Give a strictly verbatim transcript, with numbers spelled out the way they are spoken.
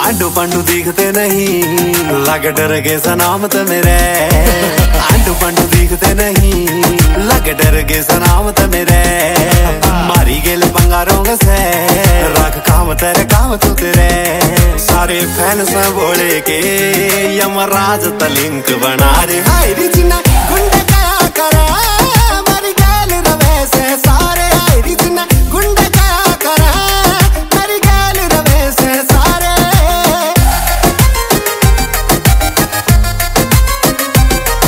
आंडू पांडू दिखते नहीं, लग डर के सनामत मेरे। आंडू पांडू दिखते नहीं, लग डर के सनामत मेरे। मारी गेल बंगारों से, रख काम तेरे काम तू तेरे। सारे फैन से बोले के यमराज तलिंक बना रे। हाय रे जिन्ना